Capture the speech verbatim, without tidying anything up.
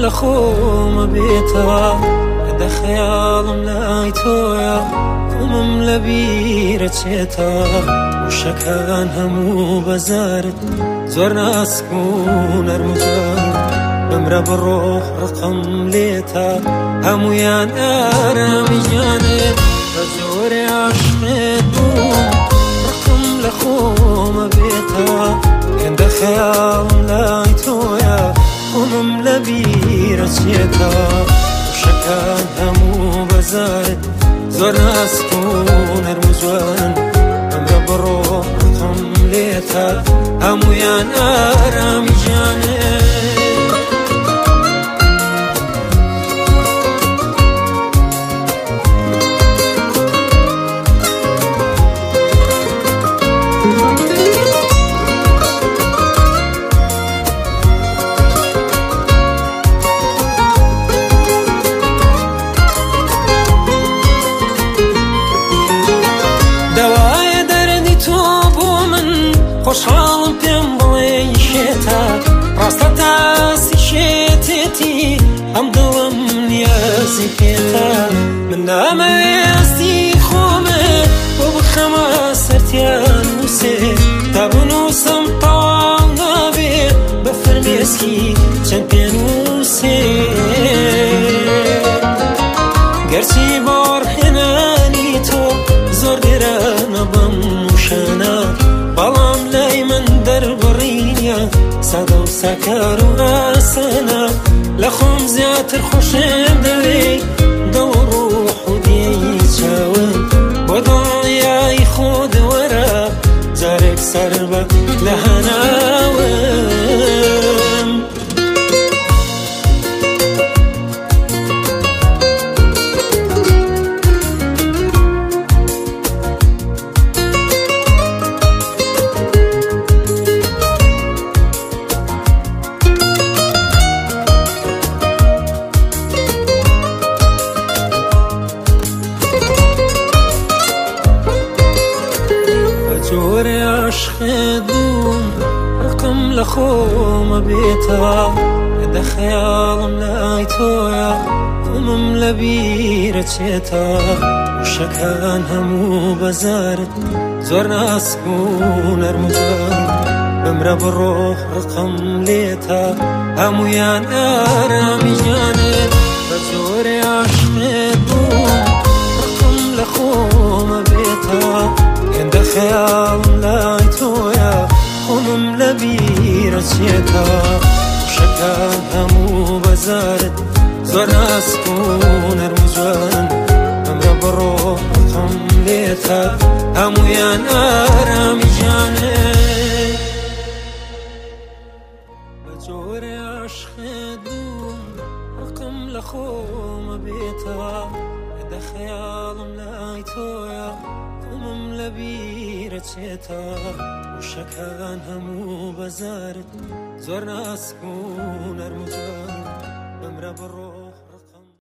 لخوم بيتا هذا خيالم لاي تويا ومم لبيرة شيتا وشكان همو بزارت زور ناس كون ارمزار بمرا بالروح رقم ليتا همو يان ارامي جانب بزوري عشقت بوم رقم لخوم بيتا عند خيالم لاي تويا ومم لبيرة شيتا وشكان همو بزارت زور ناس كون ارمزوان بمرا بالروح رقم ليتا همو يان ارامي جانب خوشحالم پێم بڵێ شێتە ڕاستە تاسی شێتێتی ئەم دڵم نیازی پێتە من نامەوێستی خۆمە بۆ بخەمە سەرتیان نووسێ تا بنووسم تەواو نابێ بە فەرمێسکی چەند پێنووسێ گەرچی بۆ ڕهێنانی تۆ زۆر گرانە بەم وشانە بەڵام لای من دەربڕینە سادە و ساکار و ئاسانە لە خۆم زیاتر خۆشم دەوێ دڵ و ڕوح و دێی چاوم بۆ دڵنیایی خۆت وەرە جارێک سەر بە لە هەناوم جوري عشقت بوم رقم لخوم بيتا هذا خيالم لاي تويا ومم لبيرة شيتا وشكان همو بزارت زور ناس كون ارمزار بمرا بالروح رقم ليتا همو يان ارامي جانب بجوري عشقت بوم رقم لخوم بيتا عند خيال لاي تويا ومم لبيرة شيتا وشكان همو بزارت زور ناس كون ارمزوان بمرا بالروح رقم ليتا همو يان ارامي جانب بجوري عشقت بوم رقم لخوم بيتا هذا خيالم لاي تويا ومم لبيرة شيتا وشكان همو بزارت زور ناس كون ارمزوان بمرا بالروح